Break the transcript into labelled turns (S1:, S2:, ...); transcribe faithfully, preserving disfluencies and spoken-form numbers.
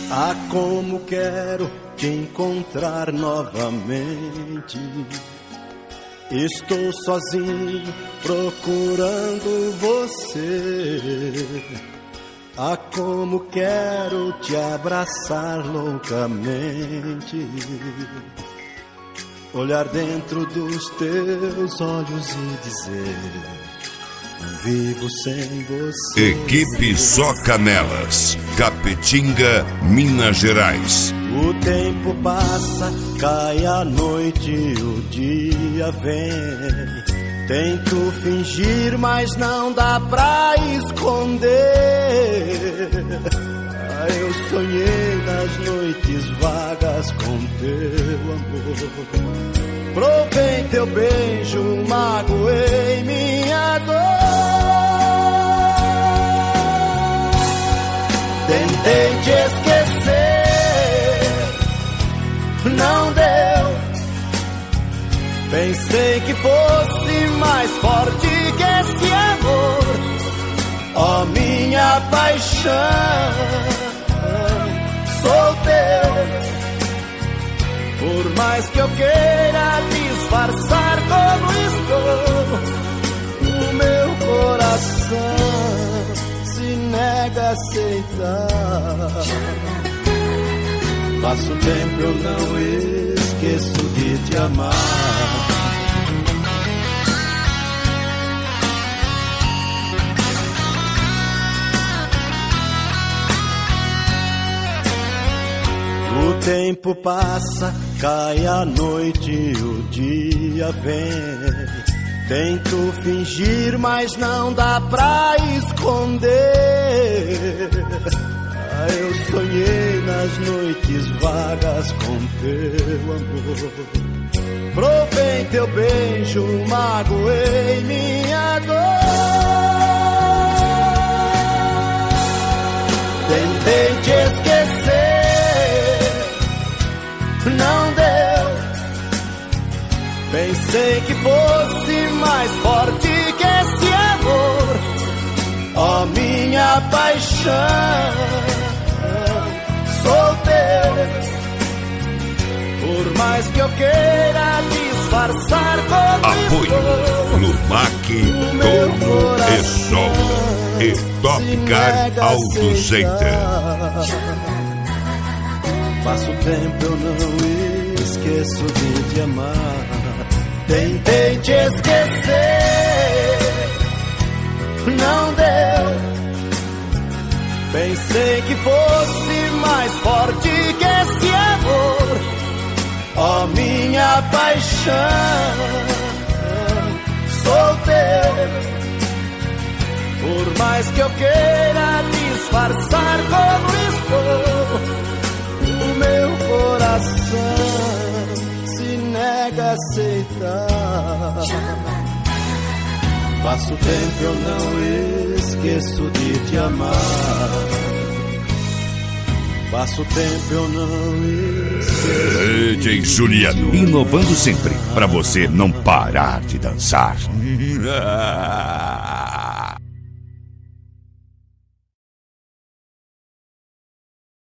S1: Ah, como quero te encontrar novamente. Estou sozinho procurando você. Ah, como quero te abraçar loucamente. Olhar dentro dos teus olhos e dizer: não vivo sem você.
S2: Equipe Só Canelas, Capetinga, Minas Gerais.
S1: O tempo passa, cai a noite, o dia vem. Tento fingir, mas não dá pra esconder. Ah, eu sonhei nas noites vagas com teu amor. Provei teu beijo, magoei minha dor. Tentei te esquecer, não deu. Pensei que fosse mais forte que esse amor. Ó, minha paixão, sou teu. Por mais que eu queira disfarçar como estou, o meu coração se nega a aceitar. Passo tempo, eu não esqueço de te amar. O tempo passa, cai a noite, o dia vem. Tento fingir, mas não dá pra esconder. Ah, eu sonhei nas noites vagas com teu amor. Provei teu beijo, magoei minha dor. Tentei te esquecer, não deu. Pensei que fosse mais forte que esse amor. Ó, minha paixão, sou teu. Por mais que eu queira disfarçar como
S2: Apoio
S1: estou,
S2: Lumac, Tomo e Sol e Topcar Auto Center.
S1: Passo tempo, eu não esqueço de te amar. Tentei te esquecer, não deu. Pensei que fosse mais forte que esse amor. Ó, minha paixão, sou teu. Por mais que eu queira disfarçar como estou, o meu coração se nega a aceitar. Passo tempo, eu não esqueço de te amar. Passo tempo, eu não esqueço.
S2: D J Juliano, inovando sempre, pra você não parar de dançar.